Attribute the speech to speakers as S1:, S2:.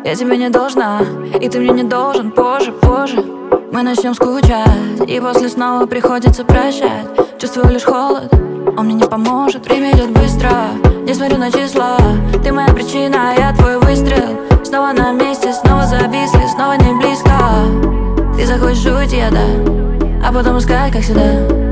S1: Я тебе не должна, и ты мне не должен. Позже, позже мы начнем скучать, и после снова приходится прощать. Чувствую лишь холод, он мне не поможет. Время идет быстро, не смотрю на числа. Ты моя причина, а я твой выстрел. Снова на месте, снова зависли, снова не близко. Ты захочешь уйти, да, а потом искать, как всегда.